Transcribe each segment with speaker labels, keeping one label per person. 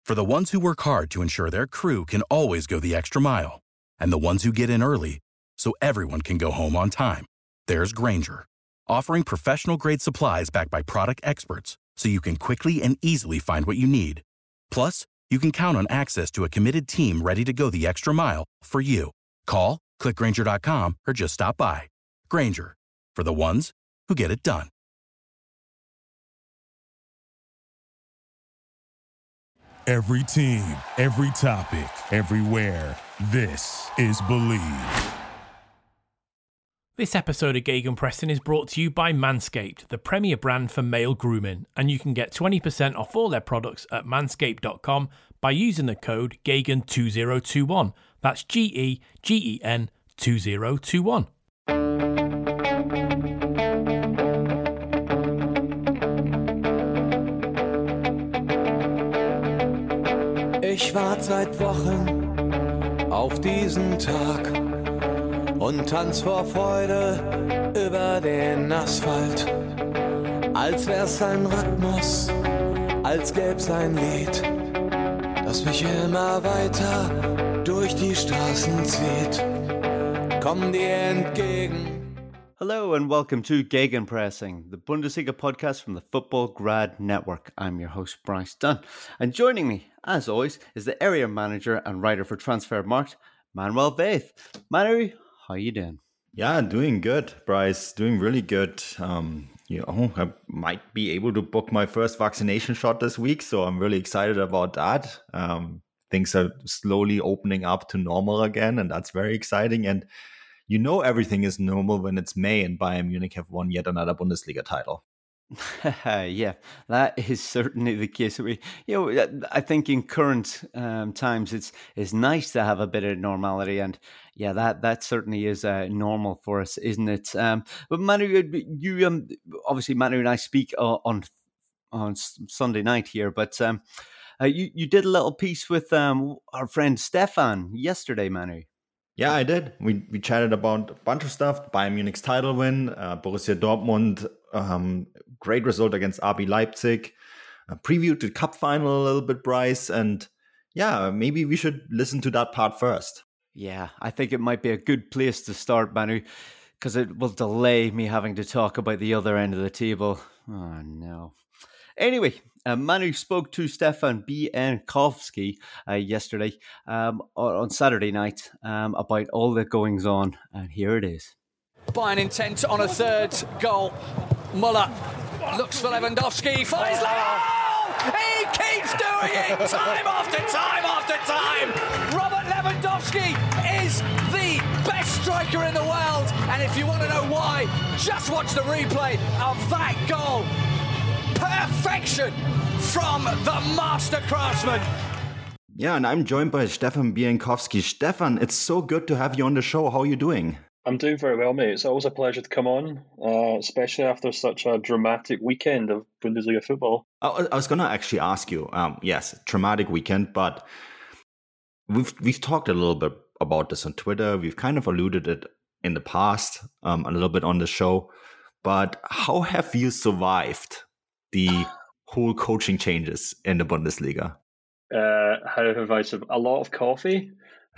Speaker 1: For the ones who work hard to ensure their crew can always go the extra mile, and the ones who get in early so everyone can go home on time, there's Grainger, offering professional-grade supplies backed by product experts so you can quickly and easily find what you need. Plus, you can count on access to a committed team ready to go the extra mile for you. Call, click Grainger.com, or just stop by. Grainger, for the ones who get it done.
Speaker 2: Every team, every topic, everywhere. This is Believe.
Speaker 3: This episode of Gegenpressing is brought to you by Manscaped, the premier brand for male grooming, and you can get 20% off all their products at manscaped.com by using the code GEGAN2021. That's GEGEN 2021.
Speaker 4: Ich warte seit Wochen auf diesen Tag und tanz vor Freude über den Asphalt. Als wär's ein Rhythmus, als gäb's ein Lied, das mich immer weiter durch die Straßen zieht. Komm dir entgegen.
Speaker 5: Hello and welcome to Gegenpressing, the Bundesliga podcast from the Football Grad Network. I'm your host, Bryce Dunn. And joining me, as always, is the area manager and writer for Transfermarkt, Manuel Vaith. Manu, how you doing?
Speaker 6: Yeah, doing good, Bryce. Doing really good. I might be able to book my first vaccination shot this week, so I'm really excited about that. Things are slowly opening up to normal again, and that's very exciting. And you know everything is normal when it's May and Bayern Munich have won yet another Bundesliga title.
Speaker 5: Yeah, that is certainly the case. I think in current times it's nice to have a bit of normality, and yeah, that certainly is normal for us, isn't it? But Manu, you obviously Manu and I speak on Sunday night here, but you did a little piece with our friend Stefan yesterday, Manu.
Speaker 6: Yeah, I did. We chatted about a bunch of stuff. Bayern Munich's title win, Borussia Dortmund, great result against RB Leipzig, previewed the cup final a little bit, Bryce, and yeah, maybe we should listen to that part first.
Speaker 5: Yeah, I think it might be a good place to start, Manu, because it will delay me having to talk about the other end of the table. Oh, no. Anyway, Manu spoke to Stefan Bienkowski yesterday on Saturday night about all the goings on, and here it is.
Speaker 7: Bayern intent on a third goal. Muller looks for Lewandowski, finds Leo! He keeps doing it time after time after time! Robert Lewandowski is the best striker in the world, and if you want to know why, just watch the replay of that goal. Perfection from the master craftsman.
Speaker 6: Yeah, and I'm joined by Stefan Bienkowski. Stefan, it's so good to have you on the show. How are you doing?
Speaker 8: I'm doing very well, mate. It's always a pleasure to come on, especially after such a dramatic weekend of Bundesliga football.
Speaker 6: I was going to actually ask you, yes, traumatic weekend, but we've talked a little bit about this on Twitter. We've kind of alluded it in the past, a little bit on the show. But how have you survived the whole coaching changes in the Bundesliga?
Speaker 8: How have I survived? A lot of coffee,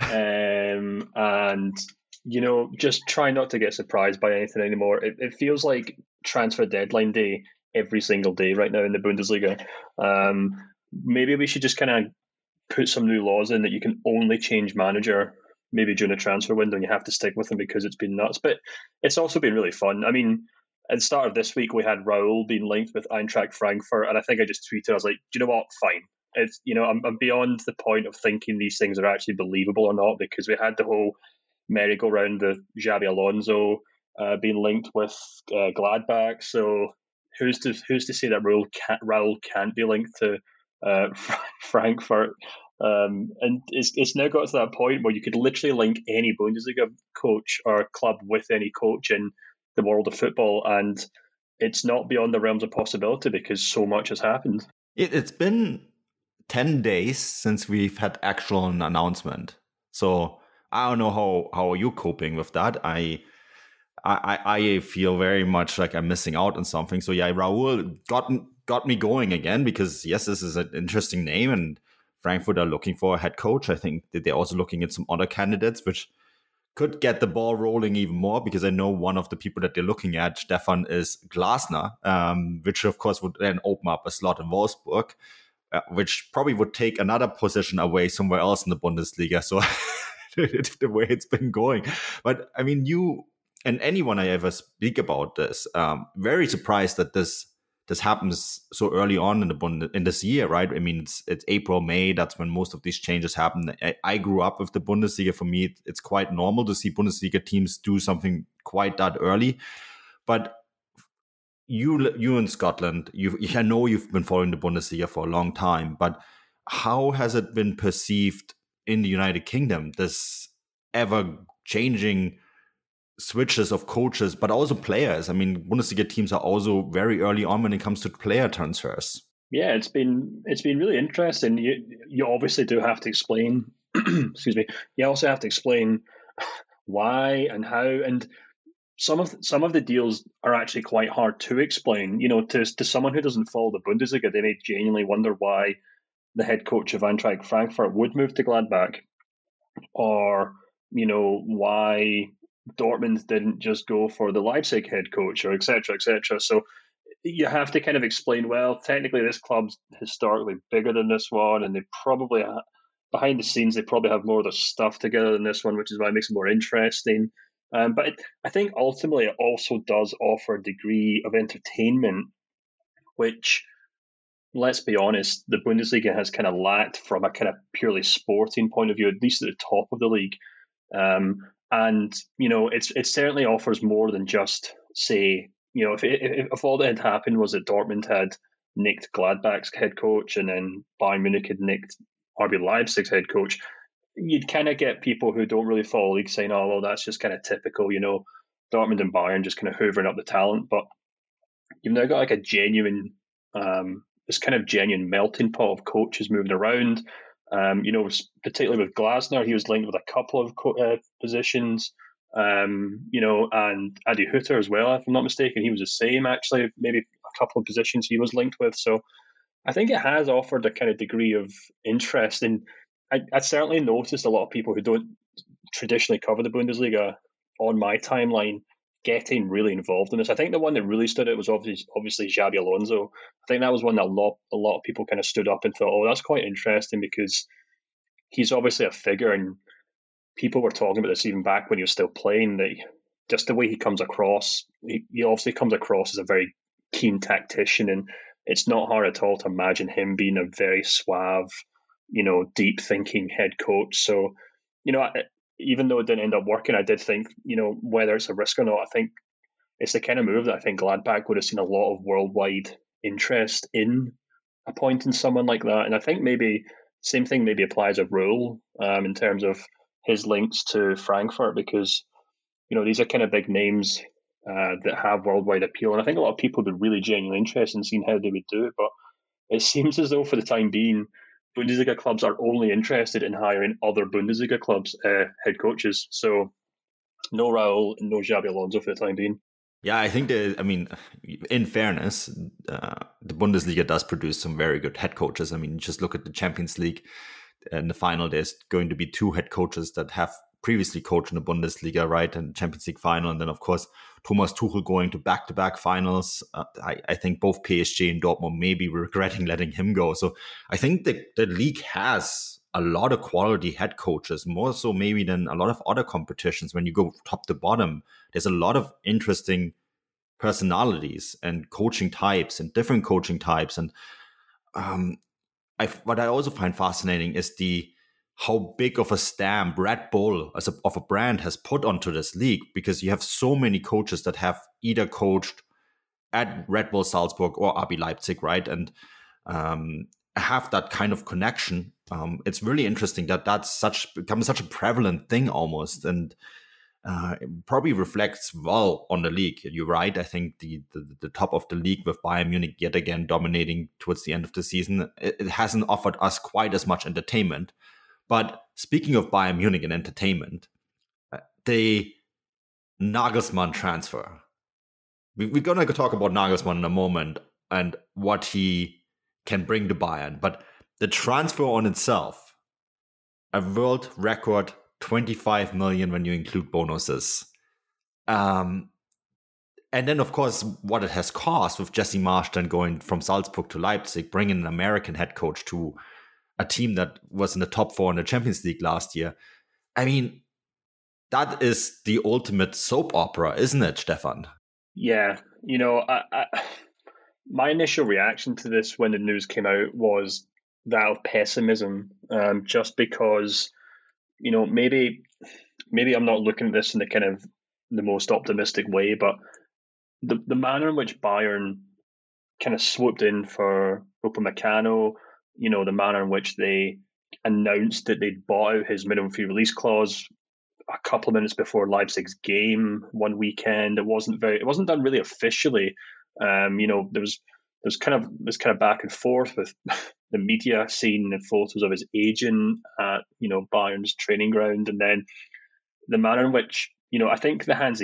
Speaker 8: and just try not to get surprised by anything anymore. It feels like transfer deadline day every single day right now in the Bundesliga. Maybe we should just kind of put some new laws in that you can only change manager maybe during a transfer window and you have to stick with them because it's been nuts. But it's also been really fun. I mean, at the start of this week, we had Raul being linked with Eintracht Frankfurt, and I think I just tweeted, I was like, do you know what? Fine. It's, I'm beyond the point of thinking these things are actually believable or not, because we had the whole merry-go-round of Xabi Alonso being linked with Gladbach. So who's to say that Raul can't be linked to Frankfurt? And it's now got to that point where you could literally link any Bundesliga coach or club with any coach in the world of football, and it's not beyond the realms of possibility because so much has happened.
Speaker 6: It's been 10 days since we've had actual announcement, so I don't know how are you coping with that. I feel very much like I'm missing out on something. So yeah, Raul got me going again, because yes, this is an interesting name, and Frankfurt are looking for a head coach. I think that they're also looking at some other candidates, which could get the ball rolling even more, because I know one of the people that they're looking at, Stefan, is Glasner, which of course would then open up a slot in Wolfsburg, which probably would take another position away somewhere else in the Bundesliga. So the way it's been going. But I mean, you and anyone I ever speak about this, very surprised that this happens so early on in this year, right? I mean, it's April, May. That's when most of these changes happen. I grew up with the Bundesliga. For me, it's quite normal to see Bundesliga teams do something quite that early. But you in Scotland, I know you've been following the Bundesliga for a long time, but how has it been perceived in the United Kingdom, this ever-changing switches of coaches, but also players? I mean, Bundesliga teams are also very early on when it comes to player transfers.
Speaker 8: Yeah, it's been really interesting. You obviously do have to explain. Excuse me. You also have to explain why and how, and some of the deals are actually quite hard to explain. You know, to someone who doesn't follow the Bundesliga, they may genuinely wonder why the head coach of Eintracht Frankfurt would move to Gladbach, or why Dortmund didn't just go for the Leipzig head coach, or et cetera, et cetera. So you have to kind of explain, well, technically this club's historically bigger than this one, and they probably, behind the scenes, they probably have more of their stuff together than this one, which is why it makes it more interesting. But I think ultimately it also does offer a degree of entertainment, which, let's be honest, the Bundesliga has kind of lacked from a kind of purely sporting point of view, at least at the top of the league. And it certainly offers more than just, say, if all that had happened was that Dortmund had nicked Gladbach's head coach and then Bayern Munich had nicked RB Leipzig's head coach, you'd kind of get people who don't really follow the league saying, oh, well, that's just kind of typical, Dortmund and Bayern just kind of hoovering up the talent. But you've now got like a genuine, this kind of genuine melting pot of coaches moving around. Particularly with Glasner, he was linked with a couple of positions, and Adi Hütter as well, if I'm not mistaken. He was the same, actually, maybe a couple of positions he was linked with. So I think it has offered a kind of degree of interest. And I certainly noticed a lot of people who don't traditionally cover the Bundesliga on my timeline getting really involved in this. I think the one that really stood out was obviously Xabi Alonso. I think that was one that a lot of people kind of stood up and thought, oh, that's quite interesting, because he's obviously a figure, and people were talking about this even back when he was still playing, that just the way he comes across, he obviously comes across as a very keen tactician, and it's not hard at all to imagine him being a very suave, deep thinking head coach. So, even though it didn't end up working, I did think, whether it's a risk or not, I think it's the kind of move that I think Gladbach would have seen a lot of worldwide interest in appointing someone like that. And I think maybe same thing maybe applies of Rule in terms of his links to Frankfurt, because, these are kind of big names that have worldwide appeal. And I think a lot of people would be really genuinely interested in seeing how they would do it. But it seems as though for the time being, Bundesliga clubs are only interested in hiring other Bundesliga clubs' head coaches. So no Raul and no Xabi Alonso for the time being.
Speaker 6: Yeah, I think in fairness, the Bundesliga does produce some very good head coaches. I mean, just look at the Champions League. In the final, there's going to be two head coaches that have previously coached in the Bundesliga, right? And Champions League final. And then, of course, Thomas Tuchel going to back-to-back finals. I think both PSG and Dortmund may be regretting letting him go. So I think the league has a lot of quality head coaches, more so maybe than a lot of other competitions. When you go top to bottom, there's a lot of interesting personalities and coaching types and different coaching types. And what I also find fascinating is how big of a stamp Red Bull of a brand has put onto this league, because you have so many coaches that have either coached at Red Bull Salzburg or RB Leipzig, right? And have that kind of connection. It's really interesting that that's becomes such a prevalent thing almost, and it probably reflects well on the league. You're right. I think the top of the league with Bayern Munich yet again dominating towards the end of the season, it hasn't offered us quite as much entertainment. But speaking of Bayern Munich and entertainment, the Nagelsmann transfer. We're going to talk about Nagelsmann in a moment and what he can bring to Bayern. But the transfer on itself, a world record 25 million when you include bonuses. And then, of course, what it has cost with Jesse Marsch then going from Salzburg to Leipzig, bringing an American head coach to a team that was in the top 4 in the Champions League last year. I mean, that is the ultimate soap opera, isn't it, Stefan?
Speaker 8: Yeah. My initial reaction to this when the news came out was that of pessimism, just because, maybe I'm not looking at this in the kind of the most optimistic way, but the manner in which Bayern kind of swooped in for Upamecano, the manner in which they announced that they'd bought out his minimum fee release clause a couple of minutes before Leipzig's game one weekend. It wasn't done really officially. There was kind of back and forth with the media seeing the photos of his agent at Bayern's training ground, and then the manner in which I think the Hansi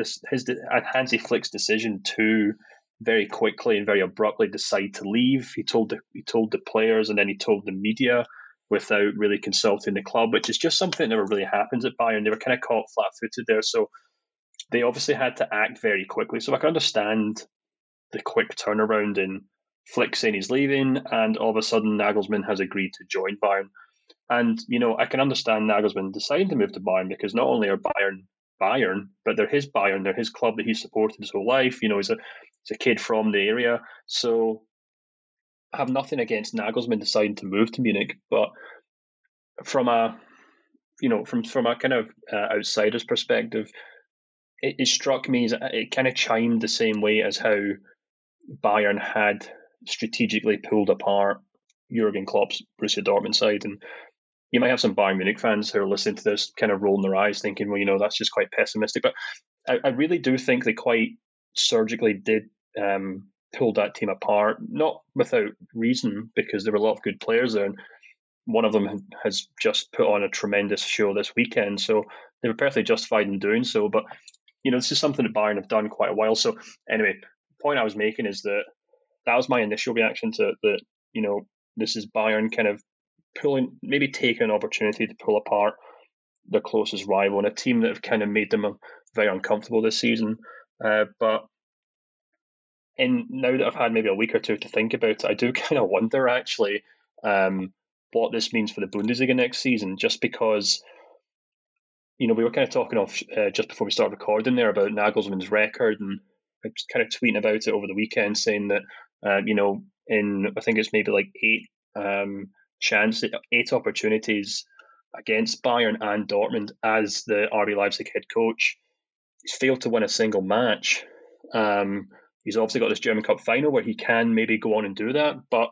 Speaker 8: Flick's decision to very quickly and very abruptly decide to leave. He told the players, and then he told the media without really consulting the club, which is just something that never really happens at Bayern. They were kind of caught flat-footed there, so they obviously had to act very quickly. So I can understand the quick turnaround in Flick saying he's leaving, and all of a sudden Nagelsmann has agreed to join Bayern. And, I can understand Nagelsmann deciding to move to Bayern because not only are Bayern, but they're his Bayern, they're his club that he's supported his whole life. He's a kid from the area. So I have nothing against Nagelsmann deciding to move to Munich, but from a kind of outsider's perspective, it struck me as it kind of chimed the same way as how Bayern had strategically pulled apart Jurgen Klopp's Borussia Dortmund side. And you might have some Bayern Munich fans who are listening to this kind of rolling their eyes thinking, well, that's just quite pessimistic. But I really do think they quite surgically did pull that team apart, not without reason, because there were a lot of good players there. And one of them has just put on a tremendous show this weekend. So they were perfectly justified in doing so. But, this is something that Bayern have done quite a while. So anyway, the point I was making is that was my initial reaction to it, that, this is Bayern kind of maybe taking an opportunity to pull apart their closest rival and a team that have kind of made them very uncomfortable this season. But now that I've had maybe a week or two to think about it, I do kind of wonder actually what this means for the Bundesliga next season, just because, we were kind of talking off just before we started recording there about Nagelsmann's record, and I was kind of tweeting about it over the weekend saying that, in I think it's maybe like 8 opportunities against Bayern and Dortmund as the RB Leipzig head coach, he's failed to win a single match. He's obviously got this German Cup final where he can maybe go on and do that, but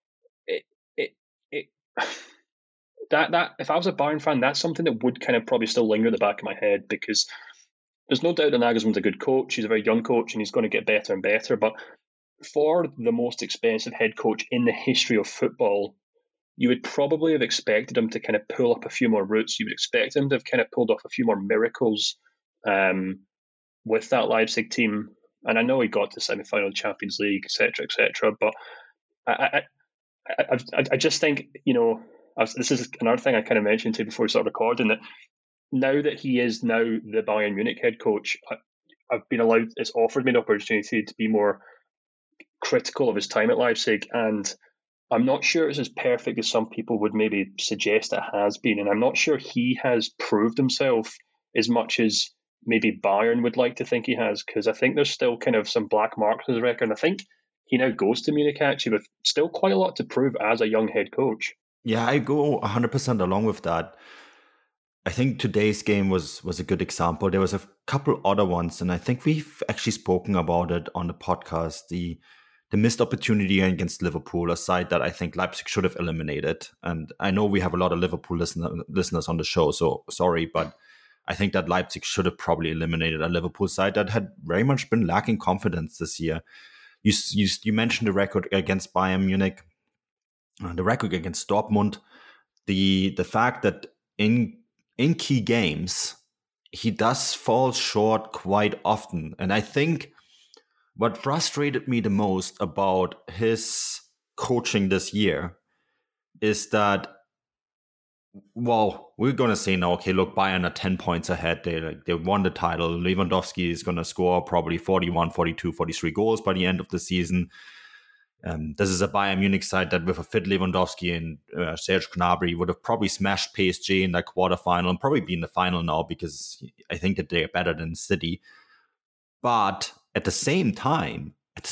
Speaker 8: that if I was a Bayern fan, that's something that would kind of probably still linger in the back of my head, because there's no doubt that Nagelsmann's a good coach. He's a very young coach and he's going to get better and better. But for the most expensive head coach in the history of football, you would probably have expected him to kind of pull up a few more roots. You would expect him to have kind of pulled off a few more miracles with that Leipzig team. And I know he got to the semi-final of the Champions League, etc., but I just think, this is another thing I kind of mentioned to you before we started recording, that now that he is now the Bayern Munich head coach, it's offered me the opportunity to be more critical of his time at Leipzig, and I'm not sure it's as perfect as some people would maybe suggest it has been, and I'm not sure he has proved himself as much as maybe Bayern would like to think he has, because I think there's still kind of some black marks on his record, and I think he now goes to Munich actually with still quite a lot to prove as a young head coach.
Speaker 6: Yeah, I go 100% along with that. I think today's game was a good example. There was a couple other ones, and I think we've actually spoken about it on the podcast. The missed opportunity against Liverpool, a side that I think Leipzig should have eliminated. And I know we have a lot of Liverpool listeners on the show, so sorry, but I think that Leipzig should have probably eliminated a Liverpool side that had very much been lacking confidence this year. You mentioned the record against Bayern Munich, the record against Dortmund, the fact that in key games he does fall short quite often. And I think what frustrated me the most about his coaching this year is that, well, we're going to say now, okay, look, Bayern are 10 points ahead. They won the title. Lewandowski is going to score probably 41, 42, 43 goals by the end of the season. This is a Bayern Munich side that with a fit Lewandowski and Serge Gnabry would have probably smashed PSG in that quarterfinal and probably be in the final now, because I think that they're better than City. But at the same time,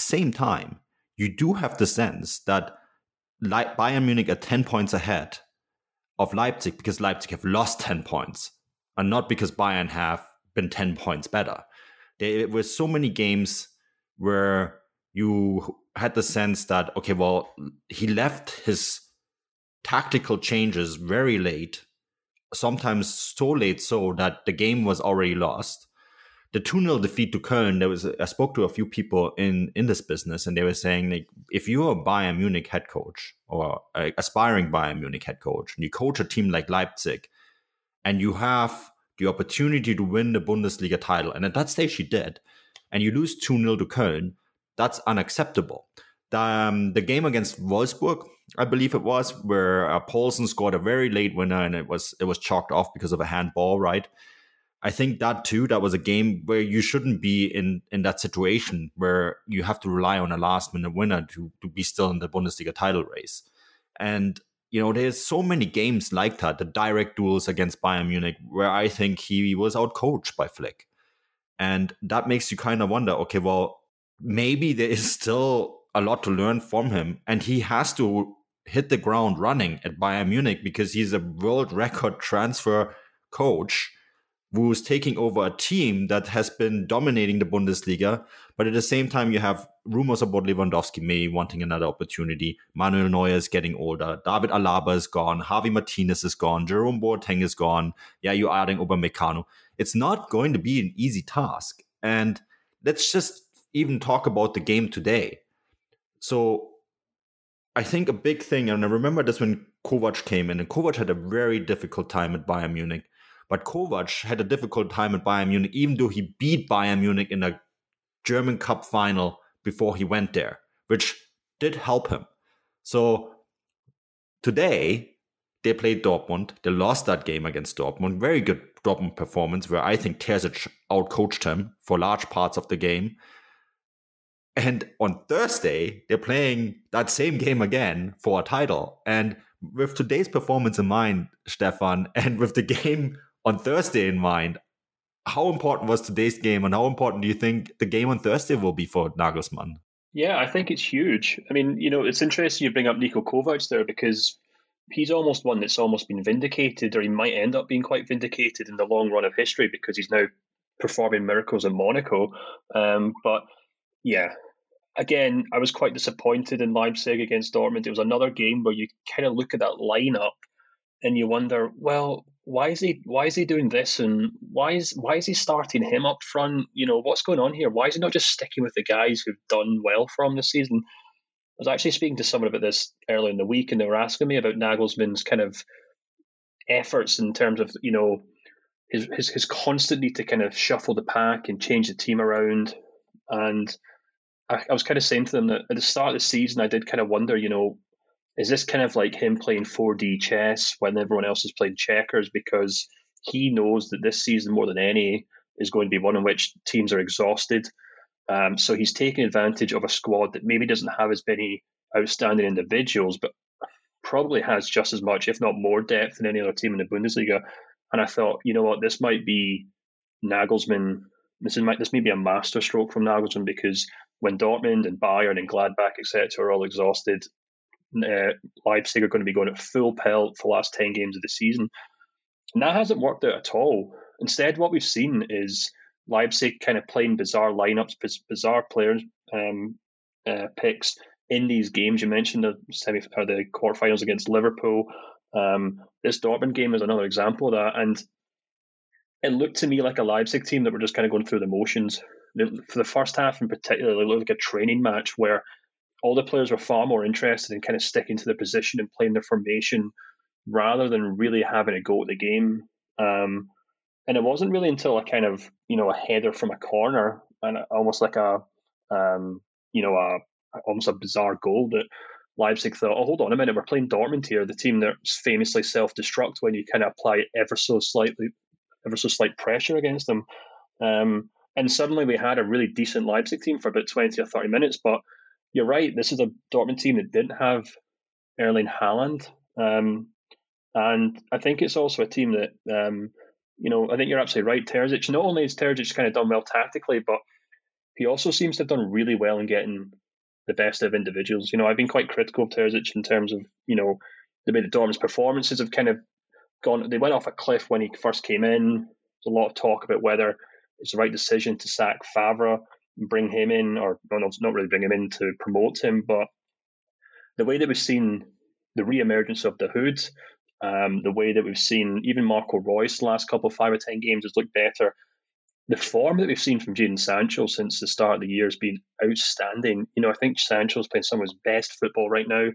Speaker 6: you do have the sense that Bayern Munich are 10 points ahead of Leipzig because Leipzig have lost 10 points and not because Bayern have been 10 points better. There were so many games where you had the sense that, okay, well, he left his tactical changes very late, sometimes so late so that the game was already lost. The 2-0 defeat to Köln, I spoke to a few people in this business, and they were saying, like, if you're a Bayern Munich head coach or an aspiring Bayern Munich head coach, and you coach a team like Leipzig, and you have the opportunity to win the Bundesliga title, and at that stage you did, and you lose 2-0 to Köln, that's unacceptable. The game against Wolfsburg, I believe it was, where Poulsen scored a very late winner, and it was chalked off because of a handball, right? I think that was a game where you shouldn't be in that situation where you have to rely on a last-minute winner to be still in the Bundesliga title race. And, there's so many games like that, the direct duels against Bayern Munich, where I think he was outcoached by Flick. And that makes you kind of wonder, okay, well, maybe there is still a lot to learn from him, and he has to hit the ground running at Bayern Munich because he's a world record transfer coach who's taking over a team that has been dominating the Bundesliga. But at the same time, you have rumors about Lewandowski maybe wanting another opportunity. Manuel Neuer is getting older. David Alaba is gone. Javi Martinez is gone. Jerome Boateng is gone. Yeah, you're adding Upamecano. It's not going to be an easy task. And let's just even talk about the game today. So I think a big thing, and I remember this when Kovac came in, and Kovac had a very difficult time at Bayern Munich. But Kovac had a difficult time at Bayern Munich, even though he beat Bayern Munich in a German Cup final before he went there, which did help him. So today, they played Dortmund. They lost that game against Dortmund. Very good Dortmund performance, where I think Terzic outcoached him for large parts of the game. And on Thursday, they're playing that same game again for a title. And with today's performance in mind, Stefan, and with the game on Thursday in mind, how important was today's game, and how important do you think the game on Thursday will be for Nagelsmann?
Speaker 8: Yeah, I think it's huge. I mean, it's interesting you bring up Niko Kovac there, because he's almost one that's almost been vindicated, or he might end up being quite vindicated in the long run of history, because he's now performing miracles in Monaco. But yeah, again, I was quite disappointed in Leipzig against Dortmund. It was another game where you kind of look at that lineup and you wonder, well, why is he doing this, and why is he starting him up front? What's going on here? Why is he not just sticking with the guys who've done well for him this season? I was actually speaking to someone about this earlier in the week, and they were asking me about Nagelsmann's kind of efforts in terms of his constant need to kind of shuffle the pack and change the team around. And I was kind of saying to them that at the start of the season, I did kind of wonder, is this kind of like him playing 4D chess when everyone else is playing checkers? Because he knows that this season, more than any, is going to be one in which teams are exhausted. So he's taking advantage of a squad that maybe doesn't have as many outstanding individuals, but probably has just as much, if not more, depth than any other team in the Bundesliga. And I thought, this might be Nagelsmann. This may be a masterstroke from Nagelsmann, because when Dortmund and Bayern and Gladbach, etc., are all exhausted, Leipzig are going to be going at full pelt for the last 10 games of the season. And that hasn't worked out at all. Instead, what we've seen is Leipzig kind of playing bizarre lineups, bizarre players picks in these games. You mentioned the quarterfinals against Liverpool. This Dortmund game is another example of that. And it looked to me like a Leipzig team that were just kind of going through the motions. For the first half in particular, it looked like a training match where all the players were far more interested in kind of sticking to their position and playing their formation rather than really having a go at the game. And it wasn't really until a kind of, a header from a corner and almost like almost a bizarre goal that Leipzig thought, oh, hold on a minute, we're playing Dortmund here, the team that's famously self-destruct when you kind of apply ever so slight pressure against them. And suddenly we had a really decent Leipzig team for about 20 or 30 minutes. But you're right, this is a Dortmund team that didn't have Erling Haaland. And I think it's also a team that, I think you're absolutely right. Terzic, not only has Terzic kind of done well tactically, but he also seems to have done really well in getting the best of individuals. I've been quite critical of Terzic in terms of, the way the Dortmund's performances have kind of gone. They went off a cliff when he first came in. There's a lot of talk about whether it's the right decision to sack Favre and bring him in, or not really bring him in to promote him, but the way that we've seen the re-emergence of the Hood, the way that we've seen even Marco Reus the last couple of 5 or 10 games has looked better. The form that we've seen from Jadon Sancho since the start of the year has been outstanding. I think Sancho's playing some of his best football right now.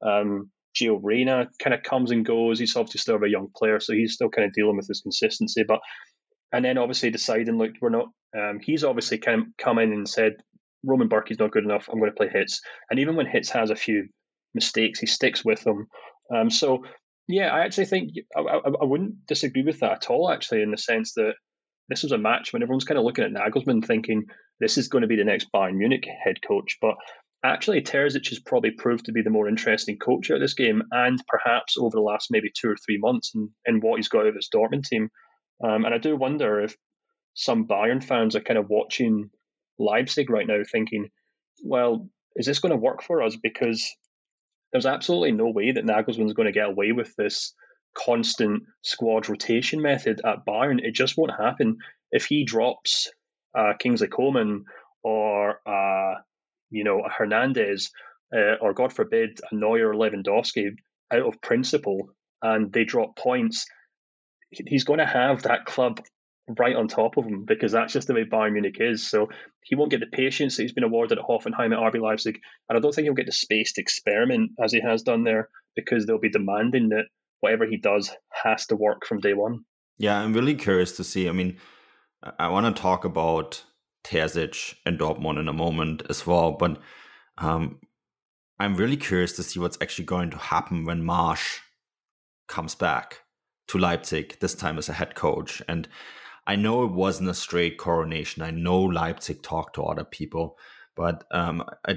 Speaker 8: Gio Reyna kind of comes and goes. He's obviously still a young player, so he's still kind of dealing with his consistency. And then obviously deciding, look, we're not. He's obviously kind of come in and said, Roman Bürki's not good enough. I'm going to play Hitz. And even when Hitz has a few mistakes, he sticks with them. So yeah, I actually think I wouldn't disagree with that at all. Actually, in the sense that this was a match when everyone's kind of looking at Nagelsmann thinking this is going to be the next Bayern Munich head coach. But actually, Terzic has probably proved to be the more interesting coach at this game, and perhaps over the last maybe 2 or 3 months and what he's got out of his Dortmund team. And I do wonder if some Bayern fans are kind of watching Leipzig right now thinking, well, is this going to work for us? Because there's absolutely no way that Nagelsmann's going to get away with this constant squad rotation method at Bayern. It just won't happen. If he drops Kingsley Coman or a Hernandez or, God forbid, a Neuer or Lewandowski out of principle, and they drop points, he's going to have that club right on top of him, because that's just the way Bayern Munich is. So he won't get the patience that he's been awarded at Hoffenheim, at RB Leipzig, and I don't think he'll get the space to experiment as he has done there, because they'll be demanding that whatever he does has to work from day one.
Speaker 6: Yeah, I'm really curious to see. I mean, I want to talk about Terzic and Dortmund in a moment as well, but I'm really curious to see what's actually going to happen when Marsch comes back to Leipzig, this time as a head coach. And I know it wasn't a straight coronation. I know Leipzig talked to other people, but I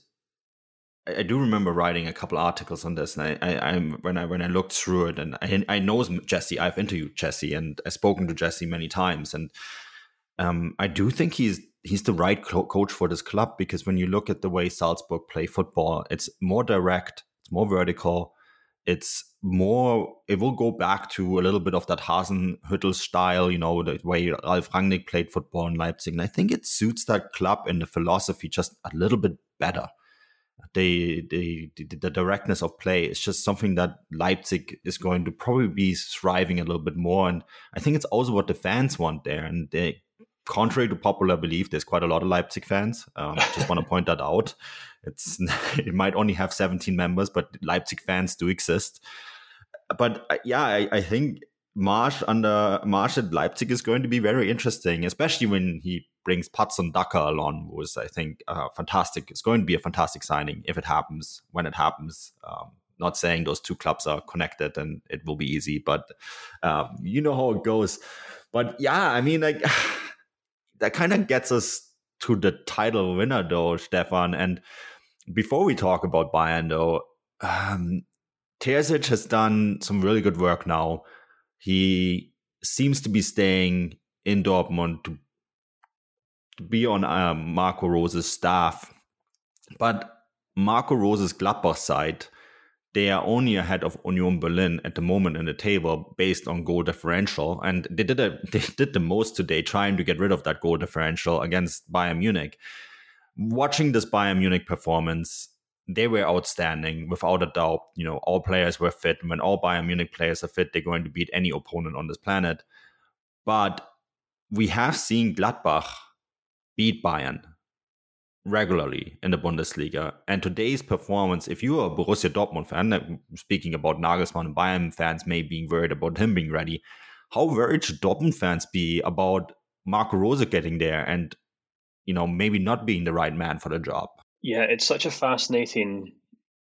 Speaker 6: do remember writing a couple articles on this, and when I looked through it, and I know Jesse. I've interviewed Jesse, and I've spoken to Jesse many times, and I do think he's the right coach for this club, because when you look at the way Salzburg play football, it's more direct, it's more vertical, it's more. It will go back to a little bit of that Hasenhüttl style, the way Ralf Rangnick played football in Leipzig, and I think it suits that club and the philosophy just a little bit better. The directness of play is just something that Leipzig is going to probably be thriving a little bit more, and I think it's also what the fans want there. And contrary to popular belief, there's quite a lot of Leipzig fans. I just want to point that out. It might only have 17 members, but Leipzig fans do exist. But I think Marsch at Leipzig is going to be very interesting, especially when he brings Patson Daka along, was, I think, fantastic. It's going to be a fantastic signing if it happens, when it happens. Not saying those two clubs are connected and it will be easy, but you know how it goes. But yeah, I mean, like, that kind of gets us to the title winner, though, Stefan. And before we talk about Bayern, though, Terzic has done some really good work now. He seems to be staying in Dortmund to be on Marco Rose's staff. But Marco Rose's Gladbach side, they are only ahead of Union Berlin at the moment in the table based on goal differential. And they did the most today trying to get rid of that goal differential against Bayern Munich. Watching this Bayern Munich performance, they were outstanding, without a doubt. All players were fit. When all Bayern Munich players are fit, they're going to beat any opponent on this planet. But we have seen Gladbach beat Bayern regularly in the Bundesliga. And today's performance, if you are a Borussia Dortmund fan, speaking about Nagelsmann and Bayern fans may be worried about him being ready, how worried should Dortmund fans be about Marco Rose getting there and, maybe not being the right man for the job?
Speaker 8: Yeah, it's such a fascinating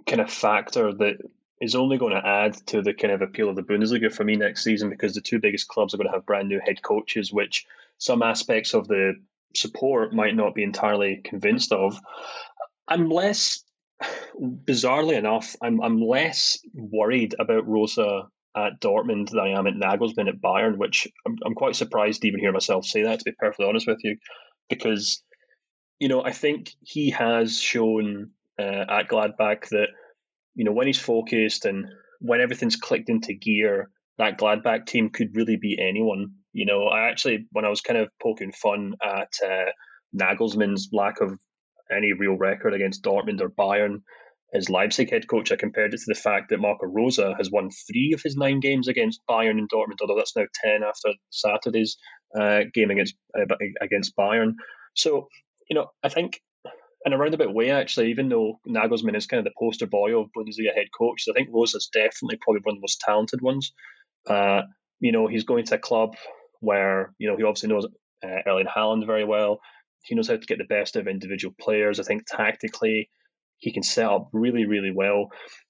Speaker 8: kind of factor that is only going to add to the kind of appeal of the Bundesliga for me next season, because the two biggest clubs are going to have brand new head coaches, which some aspects of the support might not be entirely convinced of. I'm less, bizarrely enough, I'm less worried about Rosa at Dortmund than I am at Nagelsmann at Bayern, which I'm quite surprised to even hear myself say that, to be perfectly honest with you, because, you know, I think he has shown at Gladbach that, you know, when he's focused and when everything's clicked into gear, that Gladbach team could really beat anyone. You know, I actually, when I was kind of poking fun at Nagelsmann's lack of any real record against Dortmund or Bayern as Leipzig head coach, I compared it to the fact that Marco Rose has won 3 of his 9 games against Bayern and Dortmund, although that's now 10 after Saturday's game against Bayern. So, you know, I think in a roundabout way, actually, even though Nagelsmann is kind of the poster boy of Bundesliga head coaches, I think Rose is definitely probably one of the most talented ones. You know, he's going to a club where, you know, he obviously knows Erling Haaland very well. He knows how to get the best out of individual players. I think tactically he can set up really, really well.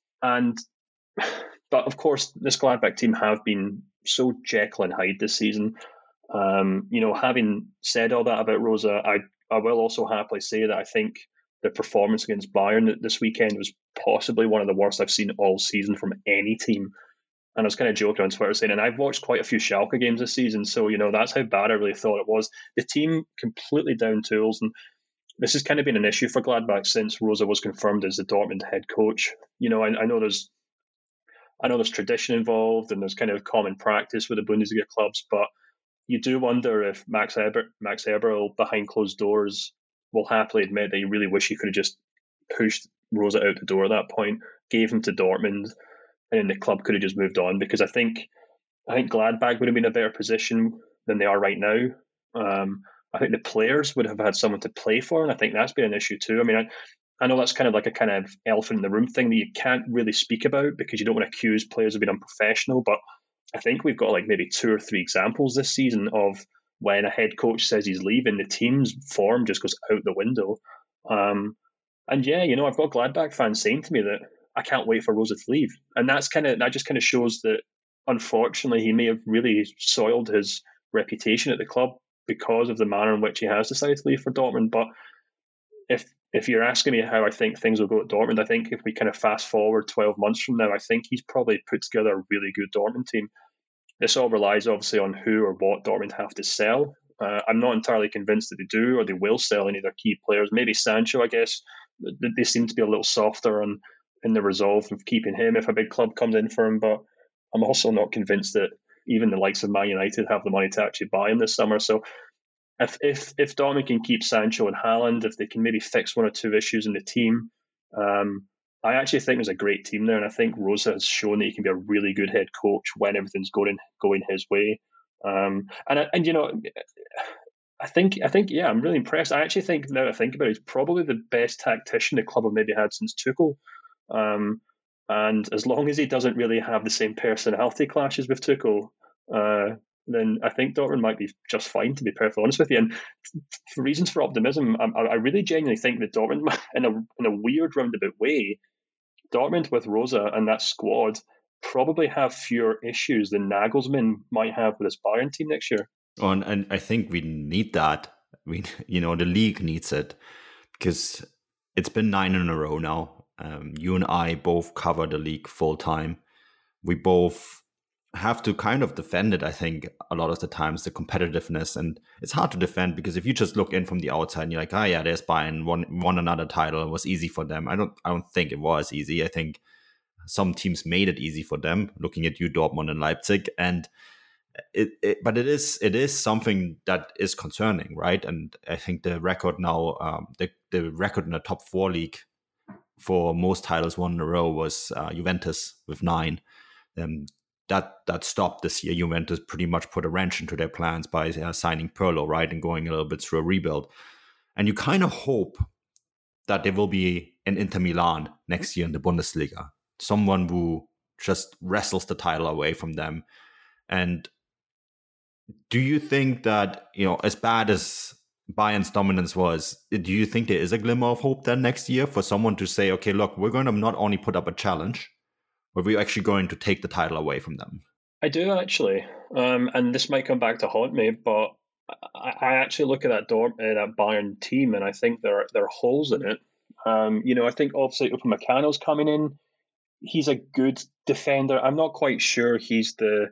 Speaker 8: But of course, this Gladbach team have been so Jekyll and Hyde this season. You know, having said all that about Rosa, I will also happily say that I think the performance against Bayern this weekend was possibly one of the worst I've seen all season from any team. And I was kind of joking on Twitter saying, and I've watched quite a few Schalke games this season, so, you know, that's how bad I really thought it was. The team completely down tools, and this has kind of been an issue for Gladbach since Rosa was confirmed as the Dortmund head coach. You know, I know there's tradition involved and there's kind of common practice with the Bundesliga clubs, but you do wonder if Max Eberl behind closed doors will happily admit that he really wish he could have just pushed Rosa out the door at that point, gave him to Dortmund, and then the club could have just moved on, because I think Gladbach would have been in a better position than they are right now. I think the players would have had someone to play for, and I think that's been an issue too. I mean, I know that's kind of like a kind of elephant in the room thing that you can't really speak about because you don't want to accuse players of being unprofessional, but I think we've got like maybe 2 or 3 examples this season of when a head coach says he's leaving, the team's form just goes out the window. And yeah, you know, I've got Gladbach fans saying to me that I can't wait for Rosa to leave. And that just kind of shows that, unfortunately, he may have really soiled his reputation at the club because of the manner in which he has decided to leave for Dortmund. But if you're asking me how I think things will go at Dortmund, I think if we kind of fast forward 12 months from now, I think he's probably put together a really good Dortmund team. This all relies obviously on who or what Dortmund have to sell. I'm not entirely convinced that they do or they will sell any of their key players. Maybe Sancho, I guess. They seem to be a little softer in the resolve of keeping him if a big club comes in for him. But I'm also not convinced that even the likes of Man United have the money to actually buy him this summer. So if Dortmund can keep Sancho and Haaland, if they can maybe fix 1 or 2 issues in the team, I actually think there's a great team there, and I think Rosa has shown that he can be a really good head coach when everything's going his way. And you know, I think yeah, I'm really impressed. I actually think, now that I think about it, he's probably the best tactician the club have maybe had since Tuchel. And as long as he doesn't really have the same personality clashes with Tuchel, then I think Dortmund might be just fine, to be perfectly honest with you. And for reasons for optimism, I really genuinely think that Dortmund, in a weird roundabout way, Dortmund with Rosa and that squad probably have fewer issues than Nagelsmann might have with his Bayern team next year.
Speaker 6: And I think we need that. I mean, you know, the league needs it because it's been 9 in a row now. You and I both cover the league full time. We both have to kind of defend it, I think, a lot of the times, the competitiveness. And it's hard to defend because if you just look in from the outside and you're like, oh yeah, there's Bayern, won another title, it was easy for them. I don't think it was easy. I think some teams made it easy for them, looking at you, Dortmund and Leipzig. And but it is something that is concerning, right? And I think the record now, the record in the top 4 league for most titles won in a row was Juventus with 9. That stopped this year. Juventus pretty much put a wrench into their plans by signing Pirlo, right, and going a little bit through a rebuild. And you kind of hope that there will be an Inter Milan next year in the Bundesliga, someone who just wrestles the title away from them. And do you think that, you know, as bad as Bayern's dominance was, do you think there is a glimmer of hope then next year for someone to say, okay, look, we're going to not only put up a challenge, but we're actually going to take the title away from them?
Speaker 8: I do, actually. And this might come back to haunt me, but I actually look at that Bayern team, and I think there are holes in it. I think obviously Upamecano's coming in. He's a good defender. I'm not quite sure he's the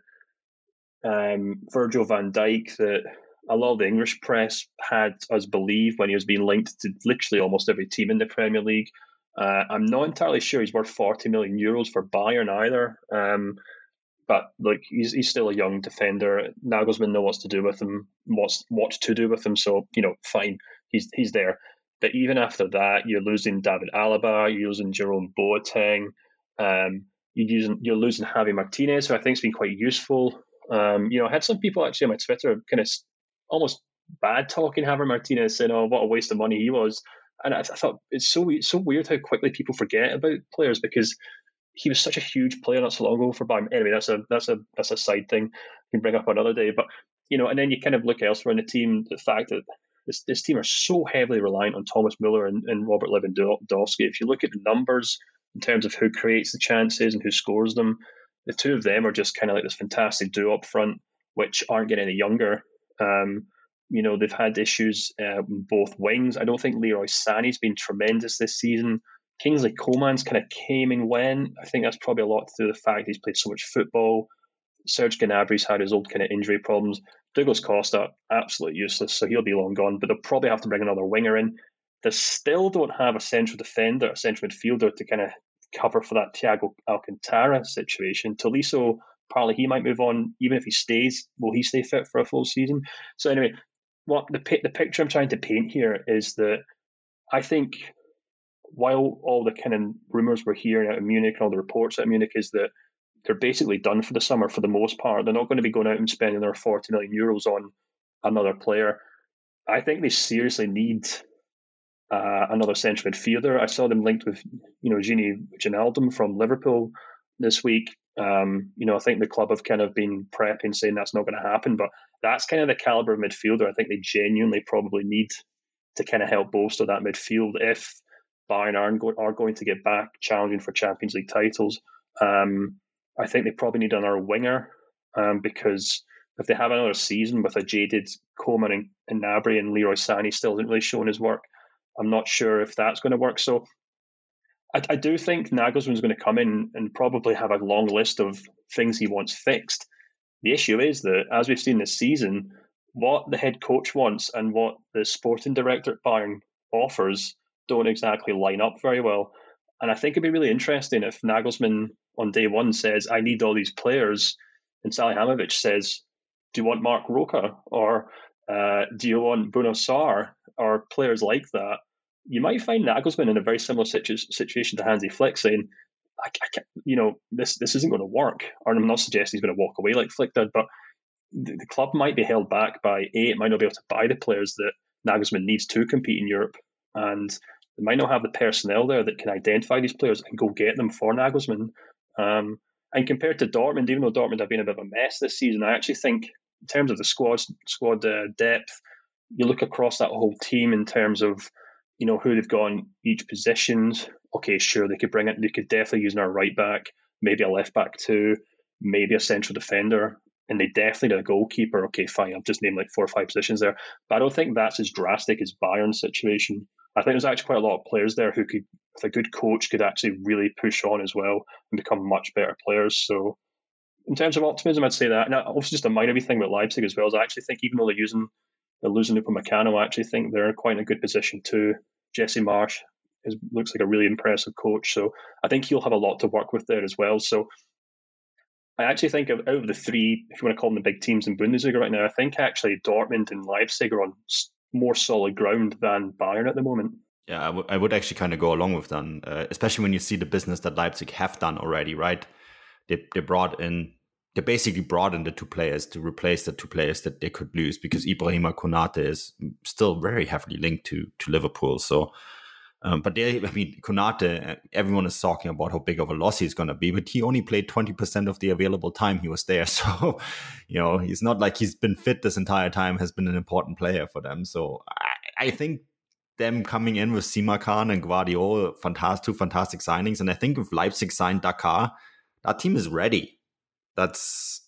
Speaker 8: Virgil van Dijk that a lot of the English press had us believe when he was being linked to literally almost every team in the Premier League. I'm not entirely sure he's worth 40 million euros for Bayern either. But he's still a young defender. Nagelsmann knows what to do with him, what to do with him. So fine, he's there. But even after that, you're losing David Alaba, you're losing Jerome Boateng, you're losing Javi Martinez, who I think has been quite useful. I had some people actually on my Twitter kind of almost bad talking Javi Martinez, saying, "Oh, what a waste of money he was." And I thought it's so weird how quickly people forget about players, because he was such a huge player not so long ago for Bayern. Anyway, that's a side thing we can bring up another day. But and then you kind of look elsewhere in the team. The fact that this team are so heavily reliant on Thomas Müller and Robert Lewandowski. If you look at the numbers in terms of who creates the chances and who scores them, the two of them are just kind of like this fantastic duo up front, which aren't getting any younger. They've had issues in both wings. I don't think Leroy Sané's been tremendous this season. Kingsley Coman's kind of came and went. I think that's probably a lot to do with the fact he's played so much football. Serge Gnabry's had his old kind of injury problems. Douglas Costa, absolutely useless, so he'll be long gone. But they'll probably have to bring another winger in. They still don't have a central defender, a central midfielder to kind of cover for that Thiago Alcantara situation. Tolisso, apparently he might move on. Even if he stays, will he stay fit for a full season? So anyway, what the picture I'm trying to paint here is that I think, while all the kind of rumours we're hearing out of Munich and all the reports out of Munich is that they're basically done for the summer for the most part. They're not going to be going out and spending their 40 million euros on another player. I think they seriously need another central midfielder. I saw them linked with, Gini Wijnaldum from Liverpool this week. I think the club have kind of been prepping, saying that's not going to happen, but that's kind of the calibre of midfielder I think they genuinely probably need to kind of help bolster that midfield if Bayern are going to get back challenging for Champions League titles. I think they probably need another winger, because if they have another season with a jaded Coman and Gnabry and Leroy Sané still isn't really showing his work, I'm not sure if that's going to work. So I do think Nagelsmann's going to come in and probably have a long list of things he wants fixed. The issue is that, as we've seen this season, what the head coach wants and what the sporting director at Bayern offers don't exactly line up very well. And I think it'd be really interesting if Nagelsmann on day one says, I need all these players, and Salihamidzic says, do you want Marc Roca, or do you want Bruno Sarr, or players like that? You might find Nagelsmann in a very similar situation to Hansi Flick, saying, I can't, this isn't going to work. Or I'm not suggesting he's going to walk away like Flick did, but the club might be held back by, it might not be able to buy the players that Nagelsmann needs to compete in Europe, and they might not have the personnel there that can identify these players and go get them for Nagelsmann. And compared to Dortmund, even though Dortmund have been a bit of a mess this season, I actually think in terms of the squad depth, you look across that whole team in terms of who they've got in each positions. Okay, sure, they could bring it. They could definitely use another right back, maybe a left back too, maybe a central defender, and they definitely need a goalkeeper. Okay, fine, I've just named like 4 or 5 positions there, but I don't think that's as drastic as Bayern's situation. I think there's actually quite a lot of players there who could, with a good coach, could actually really push on as well and become much better players. So in terms of optimism, I'd say that. And also just a minor thing about Leipzig as well is I actually think even though they're losing Upamecano, I actually think they're quite in a good position too. Jesse Marsch looks like a really impressive coach. So I think he'll have a lot to work with there as well. So I actually think out of the 3, if you want to call them the big teams in Bundesliga right now, I think actually Dortmund and Leipzig are on more solid ground than Bayern at the moment.
Speaker 6: Yeah, I would actually kind of go along with that, especially when you see the business that Leipzig have done already, right? They basically brought in the 2 players to replace the 2 players that they could lose, because Ibrahima Konate is still very heavily linked to Liverpool. So But Konate, everyone is talking about how big of a loss he's going to be, but he only played 20% of the available time he was there. So, he's not like he's been fit this entire time, has been an important player for them. So I think them coming in with Simakan and Gvardiol, two fantastic signings. And I think if Leipzig signed Dakar, that team is ready. That's,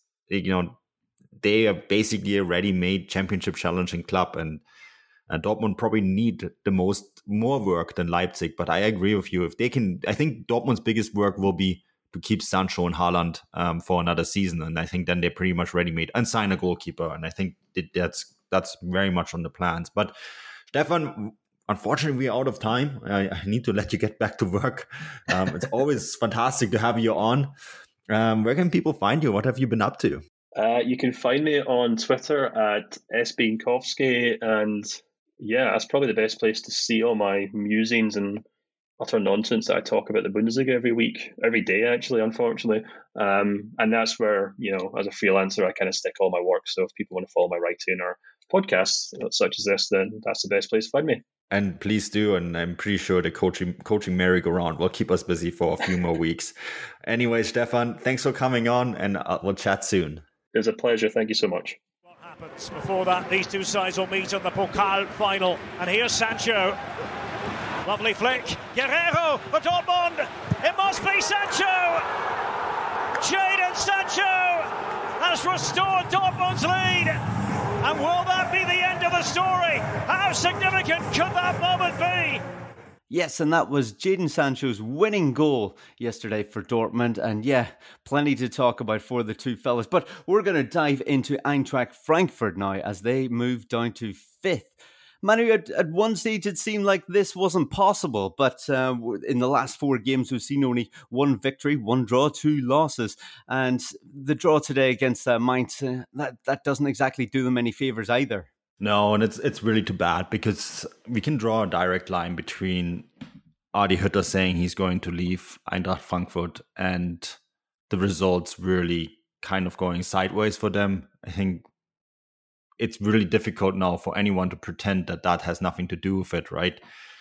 Speaker 6: they are basically a ready-made championship challenging club, and Dortmund probably need more work than Leipzig. But I agree with you. If they can, I think Dortmund's biggest work will be to keep Sancho and Haaland for another season, and I think then they're pretty much ready-made, and sign a goalkeeper. And I think that's very much on the plans. But Stefan, unfortunately, we're out of time. I need to let you get back to work. It's always fantastic to have you on. Where can people find you? What have you been up to?
Speaker 8: You can find me on Twitter at sbinkowski, and that's probably the best place to see all my musings and utter nonsense that I talk about the Bundesliga every day, actually, unfortunately. And that's where, as a freelancer, I kind of stick all my work. So if people want to follow my writing or podcasts such as this, then that's the best place to find me.
Speaker 6: And please do, and I'm pretty sure the coaching merry-go-round will keep us busy for a few more weeks. Anyway, Stefan, thanks for coming on, and we'll chat soon.
Speaker 8: It was a pleasure. Thank you so much.
Speaker 9: What happens before that? These two sides will meet on the Pokal final. And here's Sancho. Lovely flick. Guerrero for Dortmund. It must be Sancho. Jadon Sancho has restored Dortmund's lead. And will that be the end of the story? How significant could that moment be?
Speaker 5: Yes, and that was Jadon Sancho's winning goal yesterday for Dortmund. And plenty to talk about for the two fellas. But we're going to dive into Eintracht Frankfurt now as they move down to 5th. Manu, at one stage it seemed like this wasn't possible, but in the last 4 games we've seen only 1 victory, 1 draw, 2 losses, and the draw today against Mainz, that doesn't exactly do them any favours either.
Speaker 6: No, and it's really too bad, because we can draw a direct line between Adi Hütter saying he's going to leave Eintracht Frankfurt and the results really kind of going sideways for them. I think it's really difficult now for anyone to pretend that has nothing to do with it, right?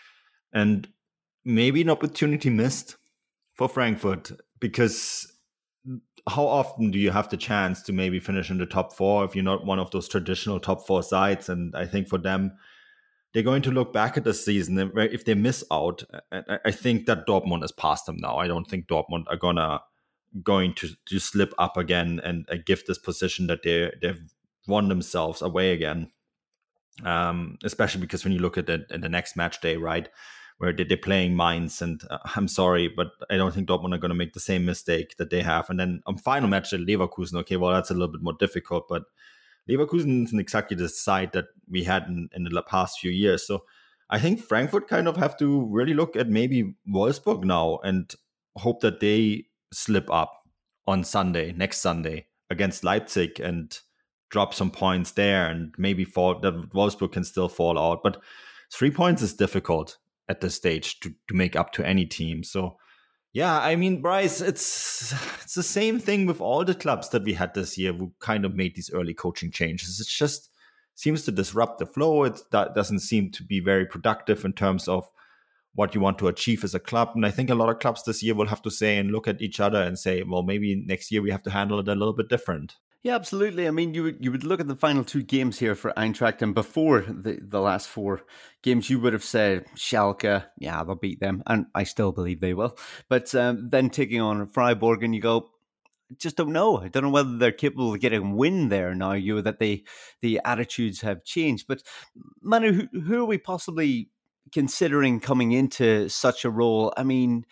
Speaker 6: And maybe an opportunity missed for Frankfurt, because how often do you have the chance to maybe finish in the top 4 if you're not one of those traditional top 4 sides? And I think for them, they're going to look back at the season if they miss out. I think that Dortmund is past them now. I don't think Dortmund are going to slip up again and give this position that they've won themselves away again. Especially because when you look at the next match day, right, where they're playing Mainz, and I'm sorry, but I don't think Dortmund are going to make the same mistake that they have. And then on final match at Leverkusen, okay, well, that's a little bit more difficult, but Leverkusen isn't exactly the side that we had in the past few years. So I think Frankfurt kind of have to really look at maybe Wolfsburg now and hope that they slip up on next Sunday against Leipzig, and drop some points there, and maybe that Wolfsburg can still fall out. But 3 points is difficult at this stage to make up to any team. So I mean, Bryce, it's the same thing with all the clubs that we had this year who kind of made these early coaching changes. It just seems to disrupt the flow. That doesn't seem to be very productive in terms of what you want to achieve as a club. And I think a lot of clubs this year will have to say and look at each other and say, well, maybe next year we have to handle it a little bit different.
Speaker 5: Yeah, absolutely. I mean, you would look at the final 2 games here for Eintracht, and before the last 4 games, you would have said Schalke, they'll beat them, and I still believe they will. But then taking on Freiburg, and you go, just don't know. I don't know whether they're capable of getting a win there now. That the attitudes have changed. But Manu, who are we possibly considering coming into such a role? I mean,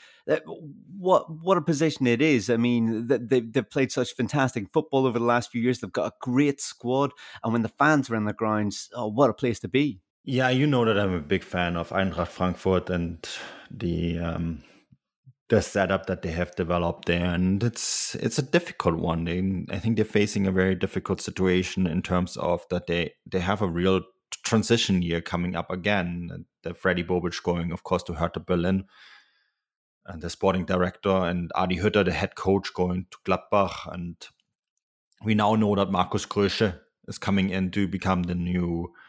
Speaker 5: what a position it is. I mean, they've played such fantastic football over the last few years. They've got a great squad, and when the fans are in the grounds, what a place to be.
Speaker 6: Yeah, you know that I'm a big fan of Eintracht Frankfurt and the setup that they have developed there, and it's a difficult one. I think they're facing a very difficult situation in terms of that they have a real transition year coming up again. The Freddy Bobic going, of course, to Hertha Berlin, and the sporting director, and Adi Hütter, the head coach, going to Gladbach. And we now know that Markus Krösche is coming in to become the new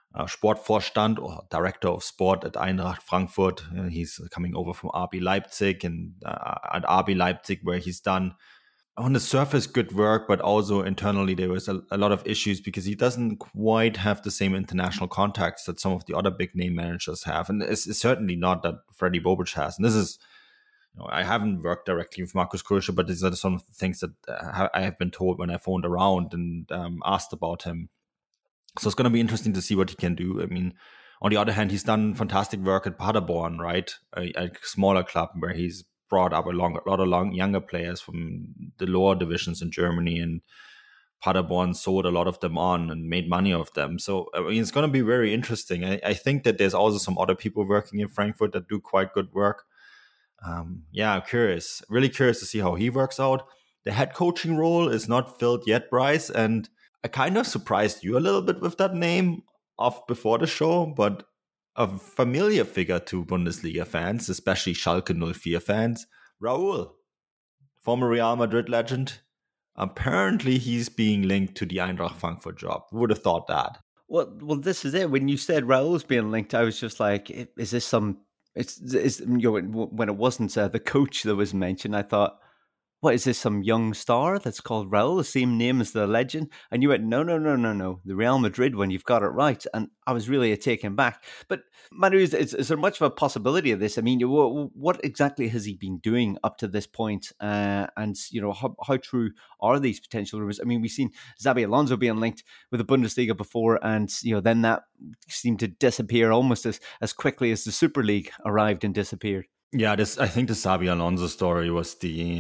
Speaker 6: Sportvorstand or director of sport at Eintracht Frankfurt. He's coming over from RB Leipzig, and at RB Leipzig, where he's done on the surface good work, but also internally there was a lot of issues because he doesn't quite have the same international contacts that some of the other big name managers have, and it's certainly not that Freddy Bobic has. And this is, I haven't worked directly with Markus Krösche, but these are some of the things that I have been told when I phoned around and asked about him. So it's going to be interesting to see what he can do. I mean, on the other hand, he's done fantastic work at Paderborn, right? A smaller club where he's brought up a lot of younger players from the lower divisions in Germany, and Paderborn sold a lot of them on and made money off them. So I mean, it's going to be very interesting. I think that there's also some other people working in Frankfurt that do quite good work. I'm curious, really curious to see how he works out. The head coaching role is not filled yet, Bryce, and I kind of surprised you a little bit with that name off before the show, but a familiar figure to Bundesliga fans, especially Schalke 04 fans, Raúl, former Real Madrid legend. Apparently, he's being linked to the Eintracht Frankfurt job. Who would have thought that?
Speaker 5: Well, this is it. When you said Raúl's being linked, I was just like, is this some? When it wasn't the coach that was mentioned, I thought, what is this, some young star that's called Raúl, the same name as the legend? And you went, no, the Real Madrid one, you've got it right. And I was really taken back. But Manu, is there much of a possibility of this? I mean, what exactly has he been doing up to this point? And, how true are these potential rumors? I mean, we've seen Xabi Alonso being linked with the Bundesliga before, and, then that seemed to disappear almost as quickly as the Super League arrived and disappeared.
Speaker 6: Yeah, I think the Xabi Alonso story was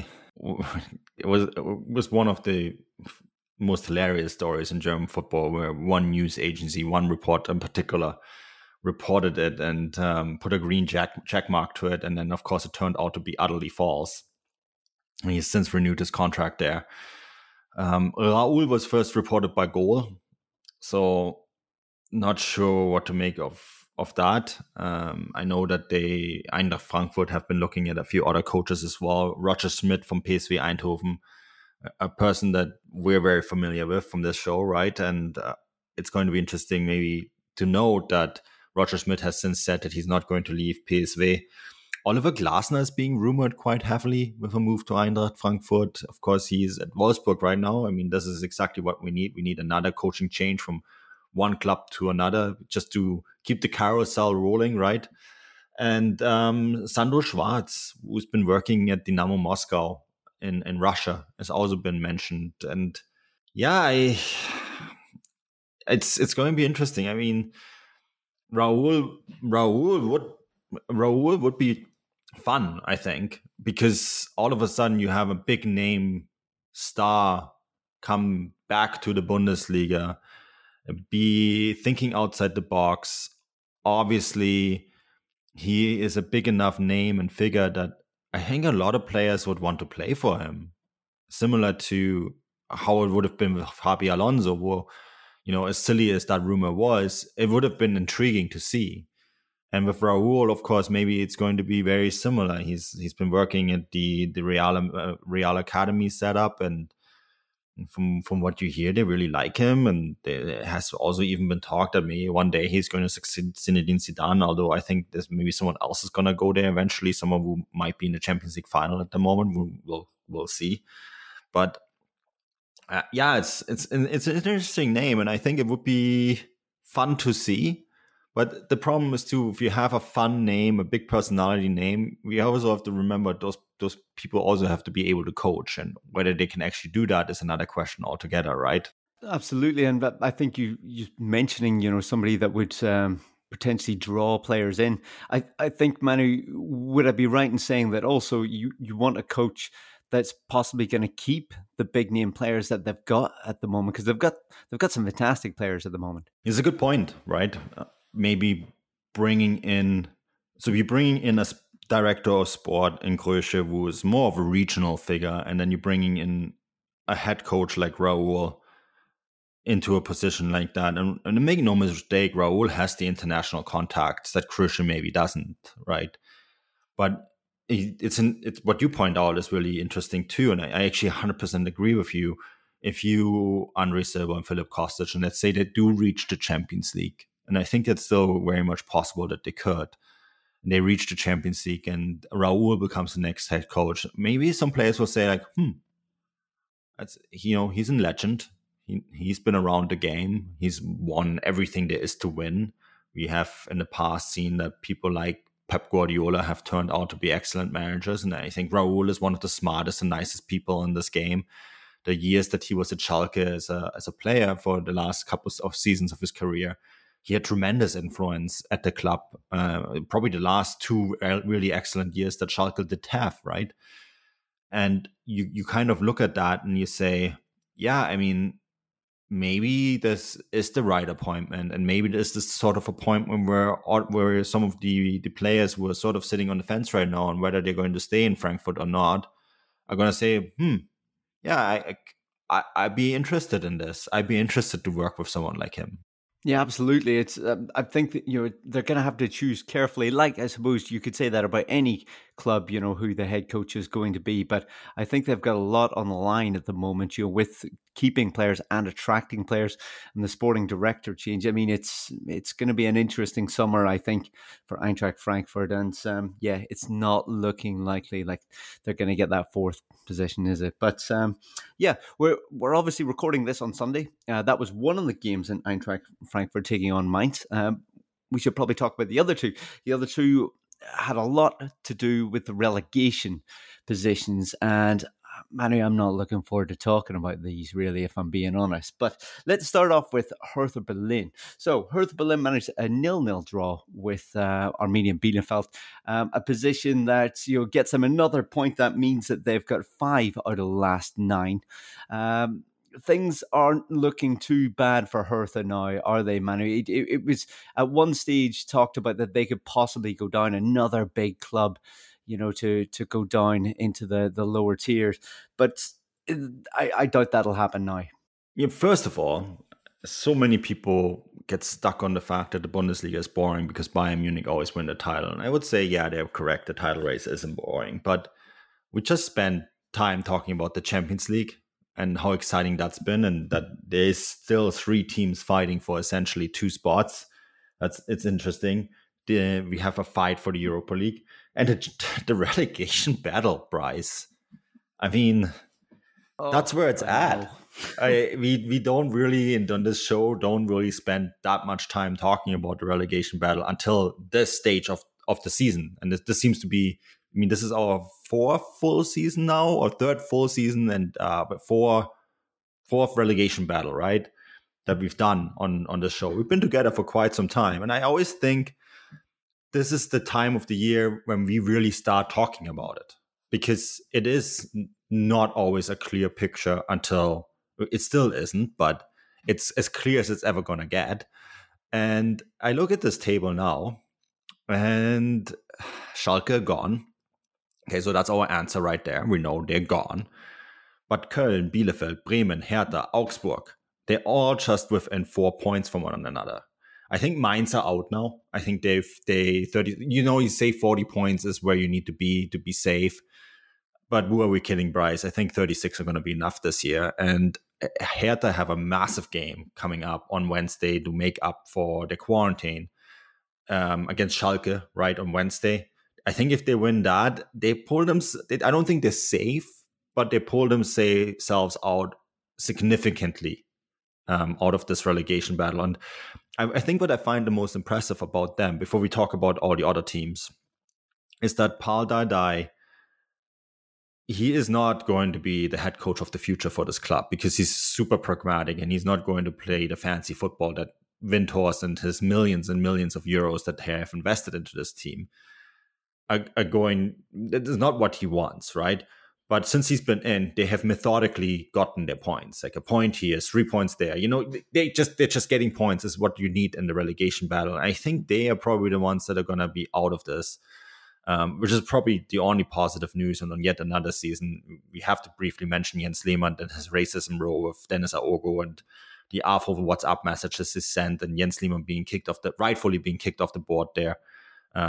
Speaker 6: was one of the most hilarious stories in German football, where one news agency, one reporter in particular, reported it and put a green check mark to it, and then of course it turned out to be utterly false. And he's since renewed his contract there. Raúl was first reported by Goal, so not sure what to make of that. I know that Eintracht Frankfurt have been looking at a few other coaches as well. Roger Schmidt from PSV Eindhoven, a person that we're very familiar with from this show, right? And it's going to be interesting maybe to note that Roger Schmidt has since said that he's not going to leave PSV. Oliver Glasner is being rumored quite heavily with a move to Eintracht Frankfurt. Of course, he's at Wolfsburg right now. I mean, this is exactly what we need. We need another coaching change from one club to another, just to keep the carousel rolling, right? And Sandro Schwarz, who's been working at Dynamo Moscow in Russia, has also been mentioned. And yeah, it's going to be interesting. I mean, Raúl would be fun, I think, because all of a sudden you have a big name star come back to the Bundesliga, be thinking outside the box. Obviously, he is a big enough name and figure that I think a lot of players would want to play for him. Similar to how it would have been with Xabi Alonso, where, as silly as that rumor was, it would have been intriguing to see. And with Raúl, of course, maybe it's going to be very similar. He's been working at the Real Academy setup, and from what you hear, they really like him, and there has also even been talk that maybe one day he's going to succeed Zinedine Zidane, although I think there's maybe someone else is going to go there eventually, someone who might be in the Champions League final at the moment. We'll see. But it's an interesting name, and I think it would be fun to see. But the problem is too, if you have a fun name, a big personality name, we also have to remember those people also have to be able to coach, and whether they can actually do that is another question altogether, right?
Speaker 5: Absolutely. And I think you mentioning, somebody that would potentially draw players in. I think, Manu, would I be right in saying that also you want a coach that's possibly going to keep the big name players that they've got at the moment? Because they've got some fantastic players at the moment.
Speaker 6: It's a good point, right? Maybe bringing in a director of sport in Krösche, who is more of a regional figure, and then you're bringing in a head coach like Raúl into a position like that. And make no mistake, Raúl has the international contacts that Krösche maybe doesn't, right? But it's what you point out is really interesting too, and I actually 100% agree with you. If you, André Silva and Philip Kostic, and let's say they do reach the Champions League, And I think it's still very much possible that they could. And they reach the Champions League and Raúl becomes the next head coach. Maybe some players will say like, he's a legend. He's been around the game. He's won everything there is to win. We have in the past seen that people like Pep Guardiola have turned out to be excellent managers. And I think Raúl is one of the smartest and nicest people in this game. The years that he was at Schalke as a player for the last couple of seasons of his career, he had tremendous influence at the club. Probably the last 2 really excellent years that Schalke did have, right? And you kind of look at that and you say, yeah, I mean, maybe this is the right appointment, and maybe this is the sort of appointment where some of the players who are sort of sitting on the fence right now on whether they're going to stay in Frankfurt or not are going to say, yeah, I'd be interested in this. I'd be interested to work with someone like him.
Speaker 5: Yeah, absolutely. It's I think that they're going to have to choose carefully. Like I suppose you could say that about any club, who the head coach is going to be. But I think they've got a lot on the line at the moment, with keeping players and attracting players, and the sporting director change. I mean, it's going to be an interesting summer, I think, for Eintracht Frankfurt. And it's not looking likely like they're going to get that 4th position, is it? But we're obviously recording this on Sunday. That was one of the games in Eintracht Frankfurt taking on Mainz. We should probably talk about the other two. The other two had a lot to do with the relegation positions, and Manu, I'm not looking forward to talking about these, really, if I'm being honest. But let's start off with Hertha Berlin. So Hertha Berlin managed a 0-0 draw with Arminia Bielefeld, a position that gets them another point. That means that they've got 5 out of the last 9. Things aren't looking too bad for Hertha now, are they, Manu? It was at one stage talked about that they could possibly go down, another big club, to go down into the lower tiers. But I doubt that'll happen now.
Speaker 6: Yeah, first of all, so many people get stuck on the fact that the Bundesliga is boring because Bayern Munich always win the title. And I would say, yeah, they're correct. The title race isn't boring. But we just spent time talking about the Champions League and how exciting that's been, and that there's still 3 teams fighting for essentially 2 spots. It's interesting. We have a fight for the Europa League and the relegation battle, Bryce. I mean, that's where it's at. We don't really, and on this show, don't really spend that much time talking about the relegation battle until this stage of the season. And this seems to be, this is our 4th full season now, or 3rd full season, and 4th relegation battle, right? That we've done on the show. We've been together for quite some time. And I always think this is the time of the year when we really start talking about it, because it is not always a clear picture until it still isn't, but it's as clear as it's ever going to get. And I look at this table now, and Schalke gone. Okay, so that's our answer right there. We know they're gone. But Köln, Bielefeld, Bremen, Hertha, Augsburg, they're all just within 4 points from one another. I think Mainz are out now. I think they 30. You say 40 points is where you need to be safe. But who are we kidding, Bryce? I think 36 are going to be enough this year. And Hertha have a massive game coming up on Wednesday to make up for the quarantine against Schalke, right, on Wednesday. I think if they win that, they pull them. I don't think they're safe, but they pull themselves out significantly out of this relegation battle. And I think what I find the most impressive about them, before we talk about all the other teams, is that Paul Dardai, he is not going to be the head coach of the future for this club, because he's super pragmatic and he's not going to play the fancy football that Windhorst and his millions and millions of euros that they have invested into this team are going. That is not what he wants, right? But since he's been in, they have methodically gotten their points, like a point here, 3 points there. They're just getting points is what you need in the relegation battle. And I think they are probably the ones that are going to be out of this, which is probably the only positive news. And on yet another season, we have to briefly mention Jens Lehmann and his racism row with Dennis Aogo and the awful WhatsApp messages he sent, and Jens Lehmann rightfully being kicked off the board there.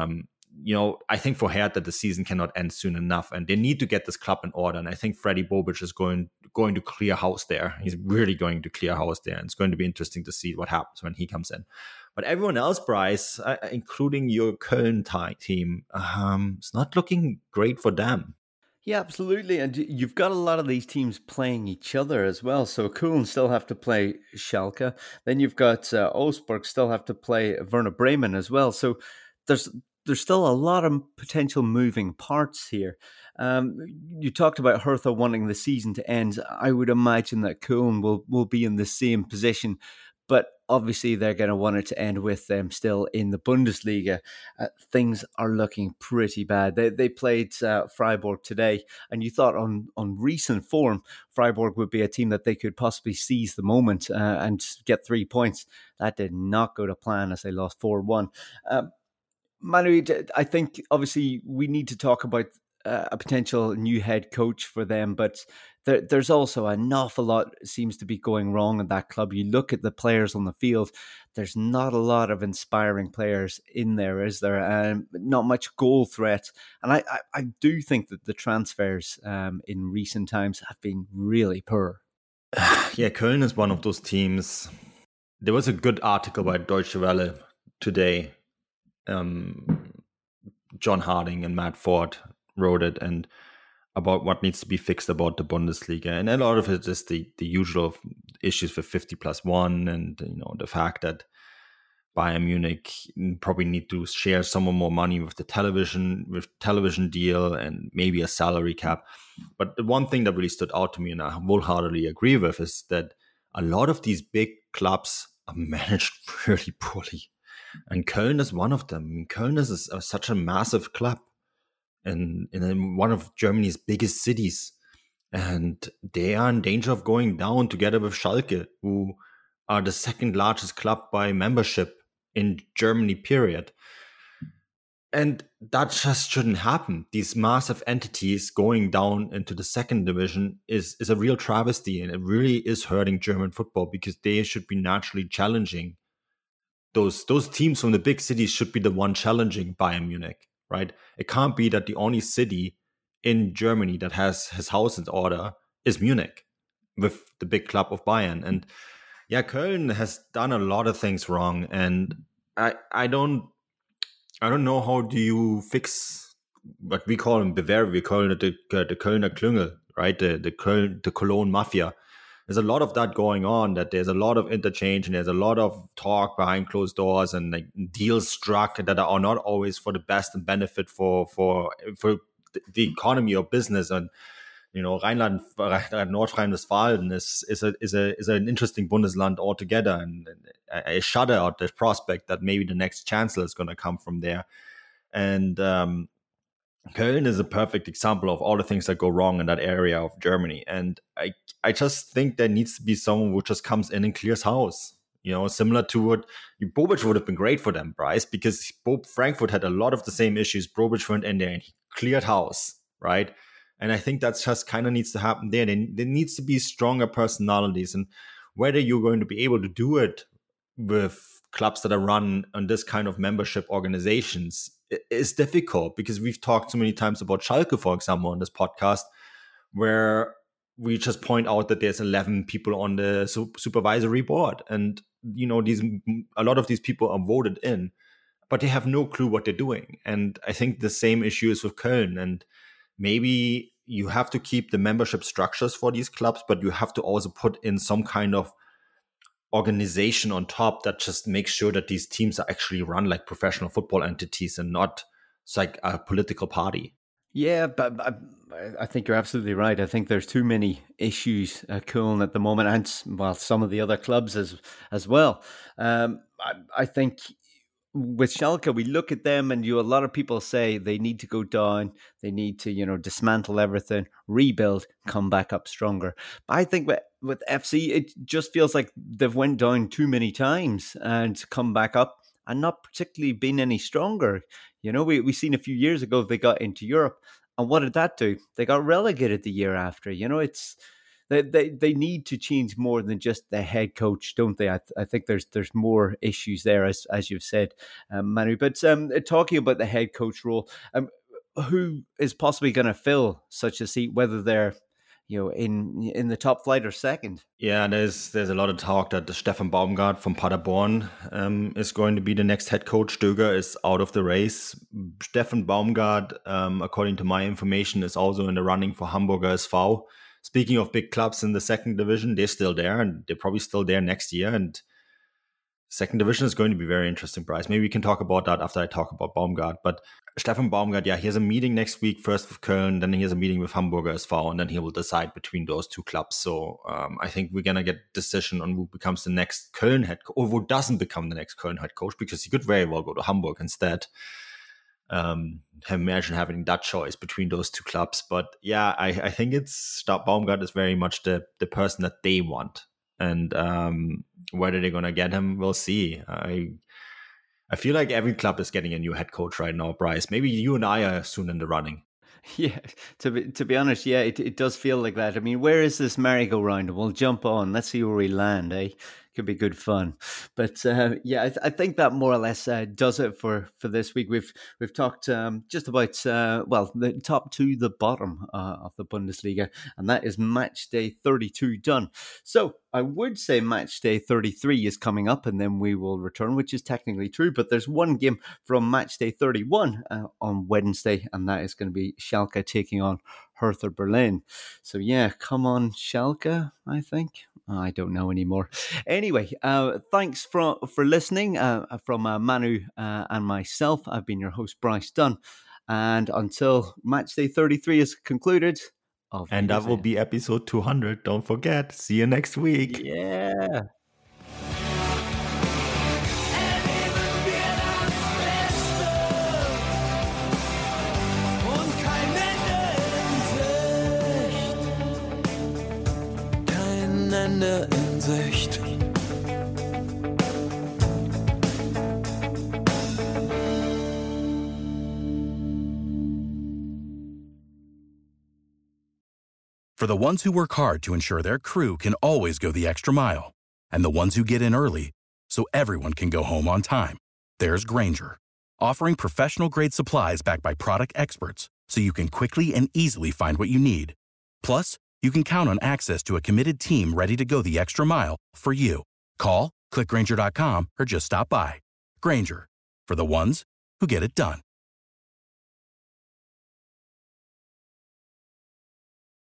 Speaker 6: I think for Hertha, the season cannot end soon enough, and they need to get this club in order. And I think Freddy Bobic is going to clear house there. He's really going to clear house there, and it's going to be interesting to see what happens when he comes in. But everyone else, Bryce, including your Köln team, it's not looking great for them.
Speaker 5: Yeah, absolutely. And you've got a lot of these teams playing each other as well. So Köln still have to play Schalke. Then you've got Augsburg still have to play Werder Bremen as well. So there's still a lot of potential moving parts here. You talked about Hertha wanting the season to end. I would imagine that Köln will be in the same position. But obviously, they're going to want it to end with them still in the Bundesliga. Things are looking pretty bad. They played Freiburg today, and you thought on recent form, Freiburg would be a team that they could possibly seize the moment and get 3 points. That did not go to plan as they lost 4-1. Manu, I think obviously we need to talk about a potential new head coach for them, but there's also an awful lot seems to be going wrong in that club. You look at the players on the field, there's not a lot of inspiring players in there, is there? Not much goal threat. And I do think that the transfers in recent times have been really poor.
Speaker 6: Yeah, Köln is one of those teams. There was a good article by Deutsche Welle today. John Harding and Matt Ford wrote it, and about what needs to be fixed about the Bundesliga. And a lot of it is the usual issues for 50+1 and the fact that Bayern Munich probably need to share some more money with the television deal and maybe a salary cap. But the one thing that really stood out to me, and I wholeheartedly agree with, is that a lot of these big clubs are managed really poorly. And Köln is one of them. I mean, Köln is such a massive club in one of Germany's biggest cities. And they are in danger of going down together with Schalke, who are the second largest club by membership in Germany, period. And that just shouldn't happen. These massive entities going down into the second division is a real travesty, and it really is hurting German football, because they should be naturally challenging. Those teams from the big cities should be the one challenging Bayern Munich, right? It can't be that the only city in Germany that has his house in order is Munich, with the big club of Bayern. And yeah, Köln has done a lot of things wrong, and I don't know how do you fix what we call in Bavaria. We call it the Kölner Klüngel, right? The Cologne Mafia. There's a lot of that going on, that there's a lot of interchange and there's a lot of talk behind closed doors and like deals struck that are not always for the best and benefit for the economy or business. And Nordrhein-Westfalen is an interesting Bundesland altogether, and I shudder at the prospect that maybe the next chancellor is going to come from there. And Köln is a perfect example of all the things that go wrong in that area of Germany. And I just think there needs to be someone who just comes in and clears house. Similar to what Bobic would have been great for them, Bryce, because Frankfurt had a lot of the same issues. Bobic went in there and he cleared house, right? And I think that's just kind of needs to happen there. There needs to be stronger personalities, and whether you're going to be able to do it with clubs that are run on this kind of membership organizations is difficult, because we've talked so many times about Schalke, for example, on this podcast, where we just point out that there's 11 people on the supervisory board, and a lot of these people are voted in, but they have no clue what they're doing. And I think the same issue is with Köln. And maybe you have to keep the membership structures for these clubs, but you have to also put in some kind of organization on top that just makes sure that these teams are actually run like professional football entities and not like a political party.
Speaker 5: Yeah, but I think you're absolutely right. I think there's too many issues at Köln at the moment, and some of the other clubs as well. I think with Schalke, we look at them, and a lot of people say they need to go down. They need to, dismantle everything, rebuild, come back up stronger. But I think with FC, it just feels like they've went down too many times and come back up and not particularly been any stronger. We seen a few years ago they got into Europe, and what did that do? They got relegated the year after. they need to change more than just the head coach, don't they? I think there's more issues there, as you've said, Manu. But talking about the head coach role, who is possibly going to fill such a seat, whether they're in the top flight or second?
Speaker 6: Yeah, there's a lot of talk that Steffen Baumgart from Paderborn is going to be the next head coach. Stöger is out of the race. Steffen Baumgart, according to my information, is also in the running for Hamburger SV. Speaking of big clubs in the second division, they're still there, and they're probably still there next year. And second division is going to be very interesting, Bryce. Maybe we can talk about that after I talk about Baumgart. But Steffen Baumgart, he has a meeting next week, first with Köln, then he has a meeting with Hamburger SV, and then he will decide between those two clubs. So I think we're going to get a decision on who becomes the next Köln head coach, or who doesn't become the next Köln head coach, because he could very well go to Hamburg instead. Imagine having that choice between those two clubs. But yeah, I think Baumgart is very much the person that they want. And whether they're going to get him, we'll see. I feel like every club is getting a new head coach right now, Bryce. Maybe you and I are soon in the running.
Speaker 5: Yeah, to be honest, yeah, it does feel like that. I mean, where is this merry-go-round? We'll jump on. Let's see where we land, eh? Could be good fun. But yeah, I think that more or less does it for this week. We've talked just about the top to the bottom of the Bundesliga, and that is match day 32 done. So I would say match day 33 is coming up, and then we will return, which is technically true. But there's one game from match day 31 on Wednesday, and that is going to be Schalke taking on Hertha Berlin. So yeah, come on Schalke, I think. I don't know anymore. Anyway, thanks for listening from Manu and myself. I've been your host, Bryce Dunn. And until match day 33 is concluded.
Speaker 6: And that will be episode 200. Don't forget. See you next week.
Speaker 5: Yeah.
Speaker 4: Ende in Sicht.
Speaker 1: For the ones who work hard to ensure their crew can always go the extra mile, and the ones who get in early so everyone can go home on time, there's Grainger, offering professional-grade supplies backed by product experts so you can quickly and easily find what you need. Plus, you can count on access to a committed team ready to go the extra mile for you. Call, click Grainger.com, or just stop by. Grainger, for the ones who get it done.